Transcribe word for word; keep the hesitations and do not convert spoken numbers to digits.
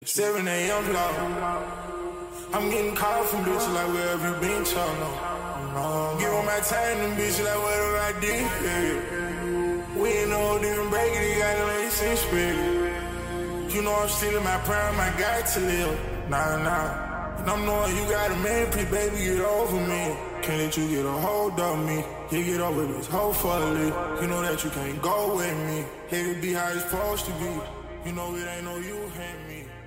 seven a.m. clock. I'm getting called from bitches like where have you been, child? No. Give on my time, them bitches like what do I did? Yeah. We ain't no different break it, you gotta let it sense spread. You know I'm still in my prime, I got to live. Nah, nah. And I'm knowing you got a man, please baby, get over me. Can't let you get a hold of me. You get over this whole fully. You know that you can't go with me. Let it be how it's supposed to be. You know it ain't no you and me.